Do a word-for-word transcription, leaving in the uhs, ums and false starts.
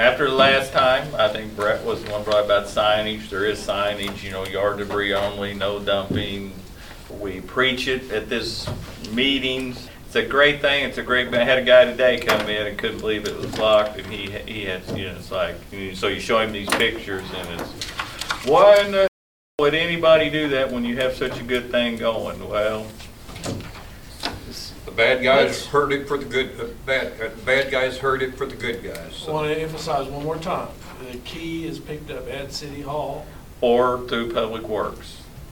after the last time, I think Brett was the one brought about signage. There is signage, you know, yard debris only, no dumping. We preach it at this meetings. It's a great thing. It's a great, I had a guy today come in and couldn't believe it was locked, and he, he had, you know, it's like, so you show him these pictures and it's, why in the would anybody do that when you have such a good thing going? Well, The bad guys heard it for the good, uh, bad, uh, the bad guys heard it for the good guys. I So want to emphasize one more time, the key is picked up at City Hall. or through Public Works.